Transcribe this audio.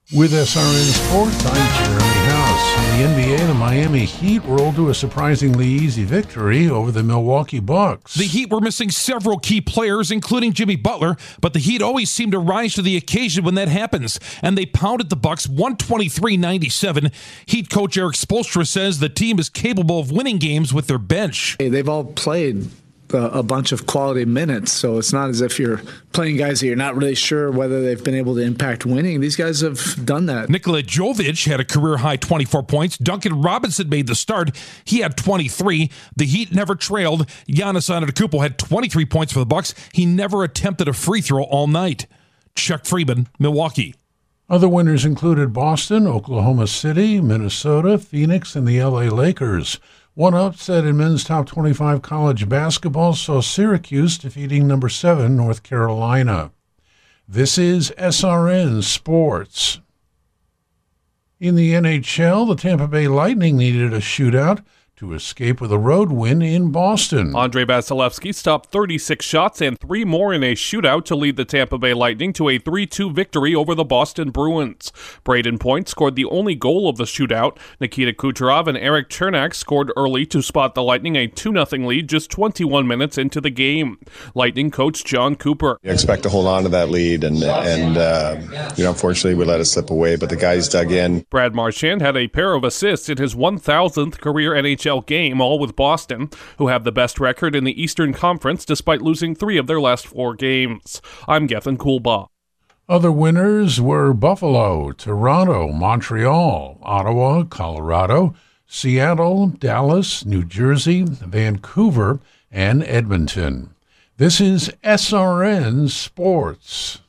With SRN Sports, I'm Jeremy House. In the NBA, the Miami Heat rolled to a surprisingly easy victory over the Milwaukee Bucks. The Heat were missing several key players, including Jimmy Butler, but the Heat always seem to rise to the occasion when that happens, and they pounded the Bucks 123-97. Heat coach Eric Spoelstra says the team is capable of winning games with their bench. Hey, they've all played a bunch of quality minutes, so it's not as if you're playing guys that you're not really sure whether they've been able to impact winning. These guys have done that. Nikola Jovic had a career-high 24 points. Duncan Robinson made the start. He had 23. The Heat never trailed. Giannis Antetokounmpo had 23 points for the Bucks. He never attempted a free throw all night. Chuck Freeman, Milwaukee. Other winners included Boston, Oklahoma City, Minnesota, Phoenix, and the LA Lakers. One upset in men's top 25 college basketball saw Syracuse defeating number 7 North Carolina. This is SRN Sports. In the NHL, the Tampa Bay Lightning needed a shootout to escape with a road win in Boston. Andrei Vasilevsky stopped 36 shots and 3 more in a shootout to lead the Tampa Bay Lightning to a 3-2 victory over the Boston Bruins. Braden Point scored the only goal of the shootout. Nikita Kucherov and Eric Chernak scored early to spot the Lightning a 2-0 lead just 21 minutes into the game. Lightning coach John Cooper. You expect to hold on to that lead, and unfortunately we let it slip away, but the guys dug in. Brad Marchand had a pair of assists in his 1,000th career NHL game, all with Boston, who have the best record in the Eastern Conference despite losing 3 of their last 4 games. I'm Gethin Coolbaugh. Other winners were Buffalo, Toronto, Montreal, Ottawa, Colorado, Seattle, Dallas, New Jersey, Vancouver, and Edmonton. This is SRN Sports.